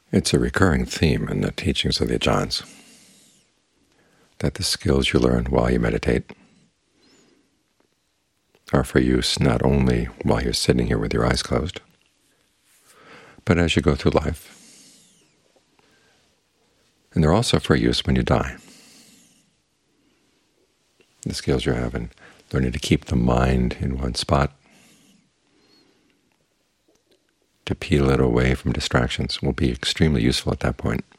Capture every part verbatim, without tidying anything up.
It's a recurring theme in the teachings of the Ajahns that the skills you learn while you meditate are for use not only while you're sitting here with your eyes closed, but as you go through life. And they're also for use when you die. The skills you have in learning to keep the mind in one spot, to peel it away from distractions, will be extremely useful at that point.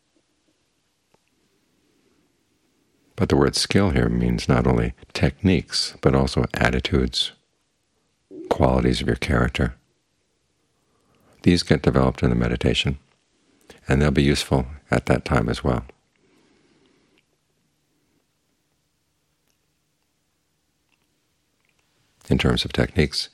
But the word skill here means not only techniques, but also attitudes, qualities of your character. These get developed in the meditation, and they'll be useful at that time as well. In terms of techniques,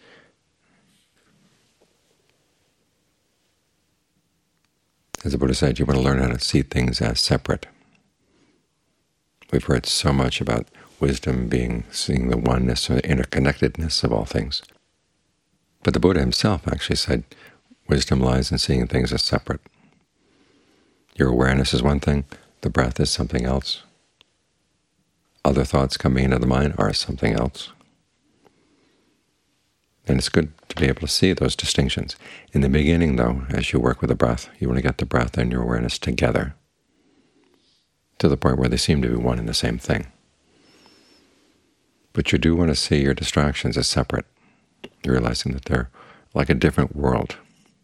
as the Buddha said, you want to learn how to see things as separate. We've heard so much about wisdom being seeing the oneness or the interconnectedness of all things. But the Buddha himself actually said wisdom lies in seeing things as separate. Your awareness is one thing, the breath is something else. Other thoughts coming into the mind are something else. And it's good to be able to see those distinctions. In the beginning, though, as you work with the breath, you want to get the breath and your awareness together to the point where they seem to be one and the same thing. But you do want to see your distractions as separate, realizing that they're like a different world.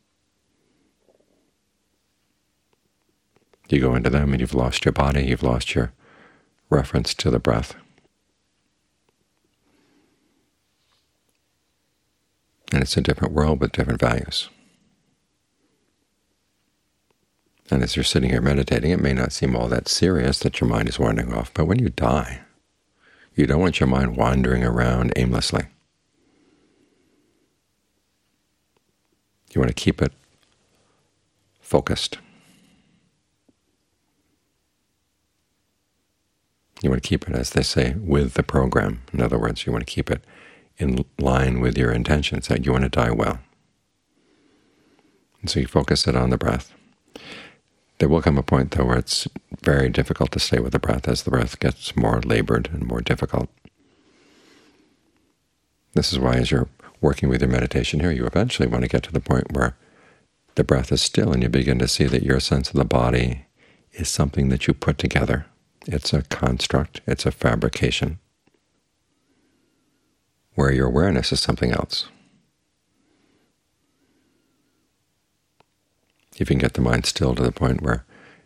You go into them and you've lost your body, you've lost your reference to the breath. And it's a different world with different values. And as you're sitting here meditating, it may not seem all that serious that your mind is wandering off, but when you die, you don't want your mind wandering around aimlessly. You want to keep it focused. You want to keep it, as they say, with the program. In other words, you want to keep it in line with your intentions, that you want to die well. And so you focus it on the breath. There will come a point, though, where it's very difficult to stay with the breath as the breath gets more labored and more difficult. This is why, as you're working with your meditation here, you eventually want to get to the point where the breath is still and you begin to see that your sense of the body is something that you put together. It's a construct, it's a fabrication, where your awareness is something else. If you can get the mind still to the point where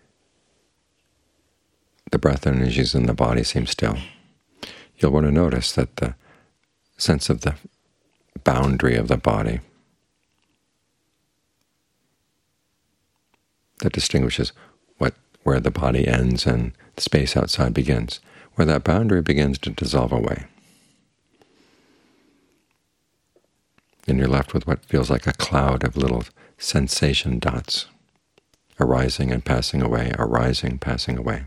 the breath energies in the body seem still, you'll want to notice that the sense of the boundary of the body that distinguishes what where the body ends and the space outside begins, where that boundary begins to dissolve away. And you're left with what feels like a cloud of little sensation dots, arising and passing away, arising, passing away.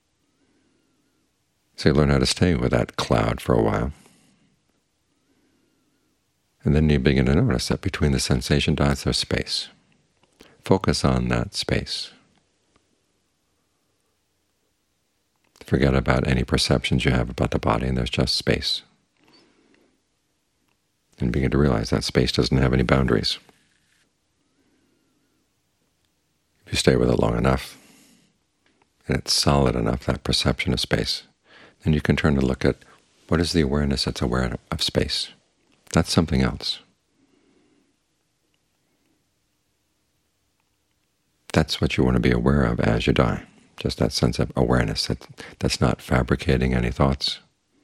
So you learn how to stay with that cloud for a while. And then you begin to notice that between the sensation dots there's space. Focus on that space. Forget about any perceptions you have about the body, and there's just space. And begin to realize that space doesn't have any boundaries. If you stay with it long enough, and it's solid enough, that perception of space, then you can turn to look at what is the awareness that's aware of space. That's something else. That's what you want to be aware of as you die, just that sense of awareness that, that's not fabricating any thoughts.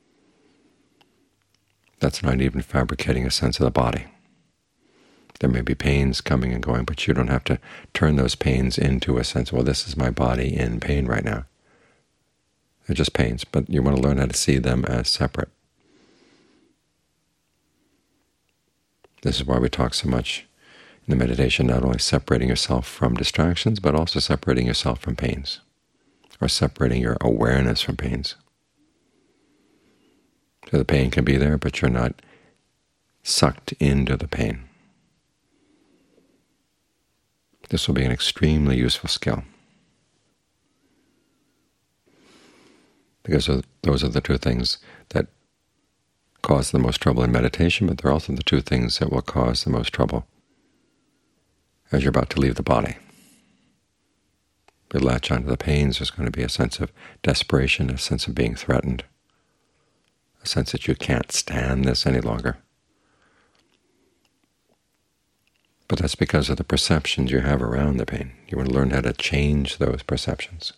That's not even fabricating a sense of the body. There may be pains coming and going, but you don't have to turn those pains into a sense, well, this is my body in pain right now. They're just pains, but you want to learn how to see them as separate. This is why we talk so much in the meditation, not only separating yourself from distractions, but also separating yourself from pains, or separating your awareness from pains. So the pain can be there, but you're not sucked into the pain. This will be an extremely useful skill, because those are the two things that cause the most trouble in meditation, but they're also the two things that will cause the most trouble as you're about to leave the body. If you latch onto the pains, there's going to be a sense of desperation, a sense of being threatened, a sense that you can't stand this any longer. But that's because of the perceptions you have around the pain. You want to learn how to change those perceptions.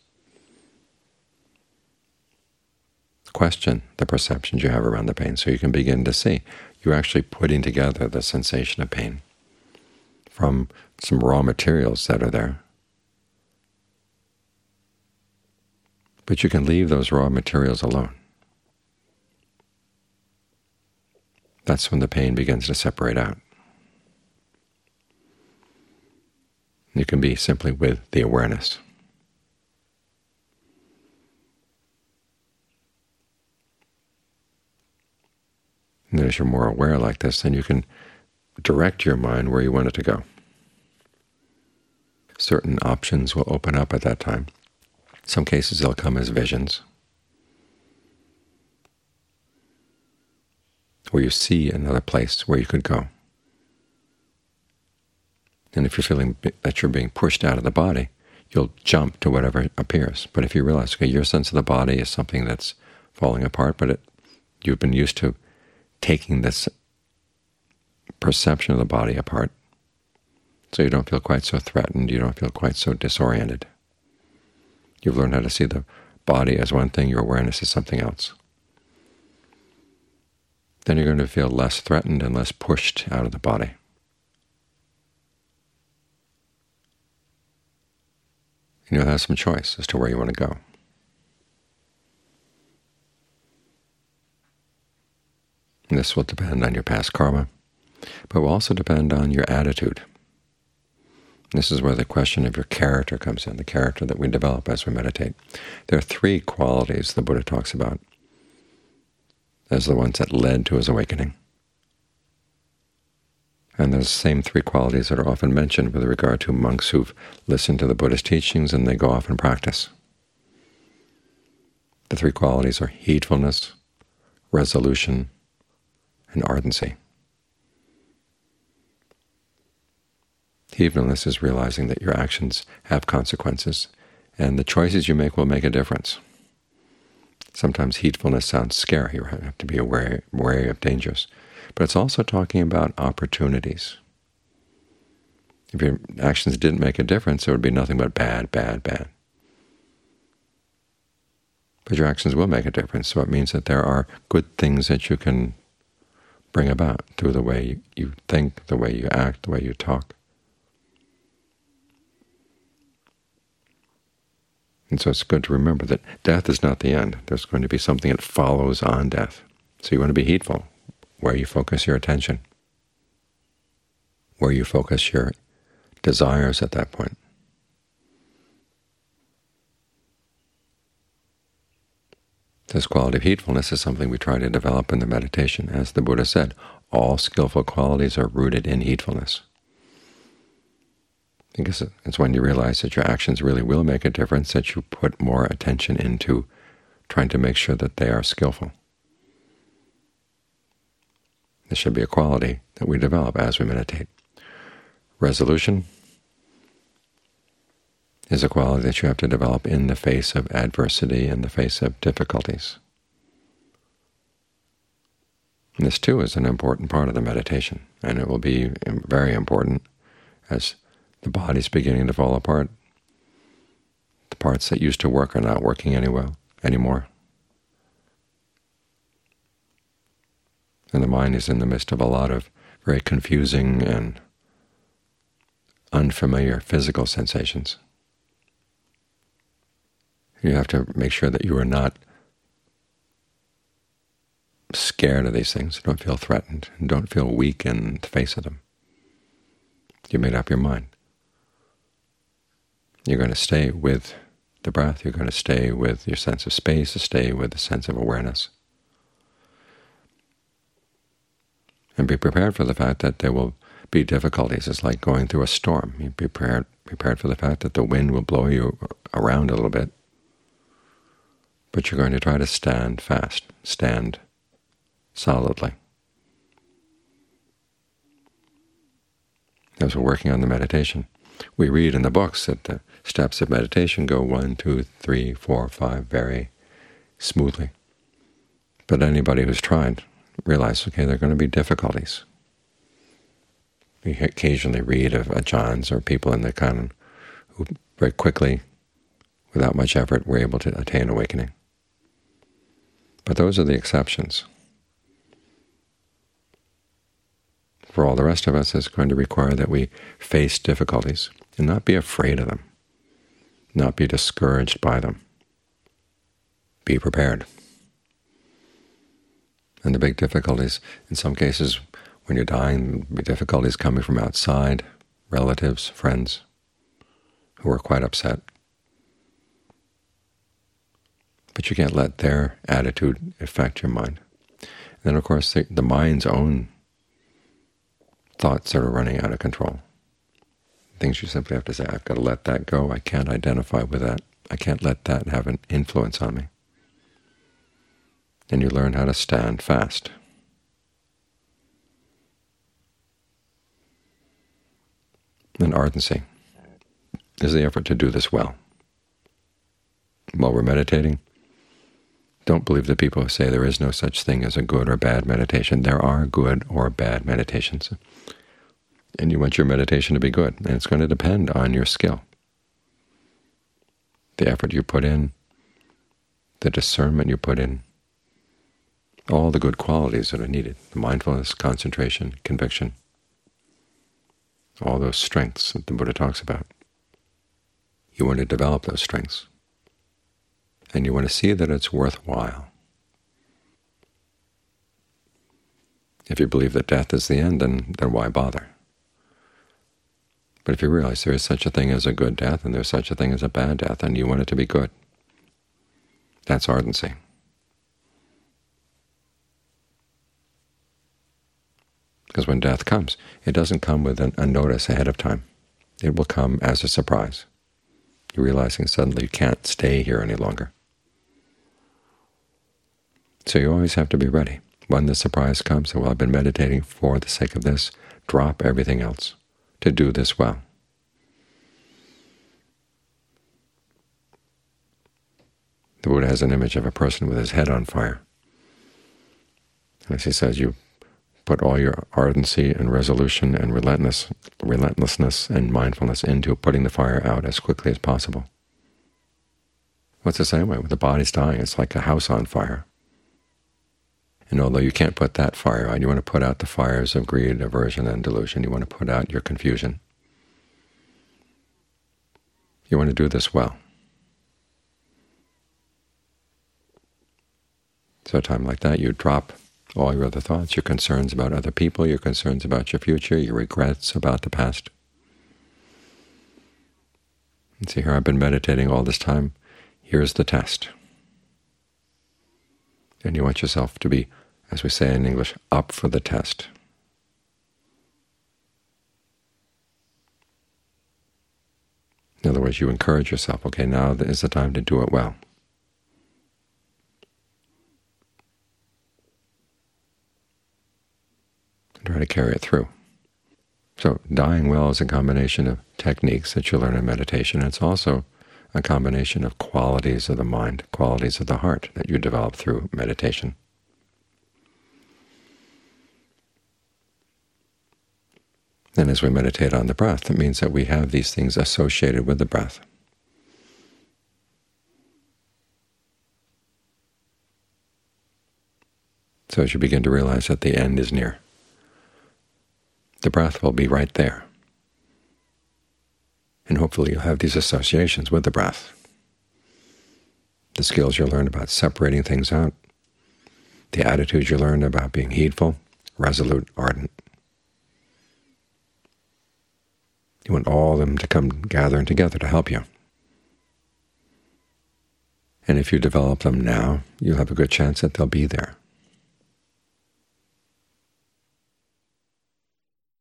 Question the perceptions you have around the pain so you can begin to see you're actually putting together the sensation of pain from some raw materials that are there. But you can leave those raw materials alone. That's when the pain begins to separate out. You can be simply with the awareness. And as you're more aware like this, then you can direct your mind where you want it to go. Certain options will open up at that time. In some cases they'll come as visions, where you see another place where you could go. And if you're feeling that you're being pushed out of the body, you'll jump to whatever appears. But if you realize, okay, your sense of the body is something that's falling apart, but it, you've been used to taking this perception of the body apart, so you don't feel quite so threatened, you don't feel quite so disoriented. You've learned how to see the body as one thing, your awareness is something else. Then you're going to feel less threatened and less pushed out of the body. And you'll have some choice as to where you want to go. And this will depend on your past karma, but will also depend on your attitude. This is where the question of your character comes in, the character that we develop as we meditate. There are three qualities the Buddha talks about as the ones that led to his awakening. And those same three qualities that are often mentioned with regard to monks who've listened to the Buddha's teachings and they go off and practice. The three qualities are heedfulness, resolution, and ardency. Heedfulness is realizing that your actions have consequences, and the choices you make will make a difference. Sometimes heedfulness sounds scary. You have to be aware, wary of dangers. But it's also talking about opportunities. If your actions didn't make a difference, there would be nothing but bad, bad, bad. But your actions will make a difference, so it means that there are good things that you can bring about through the way you think, the way you act, the way you talk. And so it's good to remember that death is not the end. There's going to be something that follows on death. So you want to be heedful where you focus your attention, where you focus your desires at that point. This quality of heedfulness is something we try to develop in the meditation. As the Buddha said, all skillful qualities are rooted in heedfulness. Because it's when you realize that your actions really will make a difference that you put more attention into trying to make sure that they are skillful. This should be a quality that we develop as we meditate. Resolution is a quality that you have to develop in the face of adversity, in the face of difficulties. And this, too, is an important part of the meditation, and it will be very important as the body's beginning to fall apart. The parts that used to work are not working any well, anymore. And the mind is in the midst of a lot of very confusing and unfamiliar physical sensations. You have to make sure that you are not scared of these things. Don't feel threatened, and don't feel weak in the face of them. You made up your mind. You're going to stay with the breath. You're going to stay with your sense of space, stay with the sense of awareness. And be prepared for the fact that there will be difficulties. It's like going through a storm. You be prepared prepared for the fact that the wind will blow you around a little bit, but you're going to try to stand fast, stand solidly. As we're working on the meditation, we read in the books that the steps of meditation go one, two, three, four, five very smoothly. But anybody who's tried realizes, okay, there are going to be difficulties. We occasionally read of ajans or people in the canon who very quickly, without much effort, were able to attain awakening. But those are the exceptions. For all the rest of us, it's going to require that we face difficulties and not be afraid of them, not be discouraged by them. Be prepared. And the big difficulties, in some cases, when you're dying, the difficulties coming from outside, relatives, friends, who are quite upset. But you can't let their attitude affect your mind. And then, of course, the, the mind's own thoughts that are running out of control. Things you simply have to say, I've got to let that go. I can't identify with that. I can't let that have an influence on me. And you learn how to stand fast. And ardency is the effort to do this well. While we're meditating, don't believe the people who say there is no such thing as a good or bad meditation. There are good or bad meditations. And you want your meditation to be good, and it's going to depend on your skill. The effort you put in, the discernment you put in, all the good qualities that are needed, the mindfulness, concentration, conviction, all those strengths that the Buddha talks about. You want to develop those strengths, and you want to see that it's worthwhile. If you believe that death is the end, then, then why bother? But if you realize there is such a thing as a good death and there's such a thing as a bad death, and you want it to be good, that's ardency. Because when death comes, it doesn't come with an, a notice ahead of time. It will come as a surprise. You're realizing suddenly you can't stay here any longer. So you always have to be ready. When the surprise comes, well, I've been meditating for the sake of this, drop everything else to do this well. The Buddha has an image of a person with his head on fire. As he says, you put all your ardency and resolution and relentless, relentlessness and mindfulness into putting the fire out as quickly as possible. Well, it's the same way. When the body's dying, it's like a house on fire. And although you can't put that fire out, you want to put out the fires of greed, aversion, and delusion. You want to put out your confusion. You want to do this well. So a time like that, you drop all your other thoughts, your concerns about other people, your concerns about your future, your regrets about the past. And see, here I've been meditating all this time. Here's the test. And you want yourself to be, as we say in English, up for the test. In other words, you encourage yourself, okay, now is the time to do it well. Try to carry it through. So dying well is a combination of techniques that you learn in meditation. It's also a combination of qualities of the mind, qualities of the heart that you develop through meditation. And as we meditate on the breath, it means that we have these things associated with the breath. So as you begin to realize that the end is near, the breath will be right there. And hopefully you'll have these associations with the breath. The skills you learn about separating things out, the attitudes you learn about being heedful, resolute, ardent. You want all of them to come gathering together to help you. And if you develop them now, you'll have a good chance that they'll be there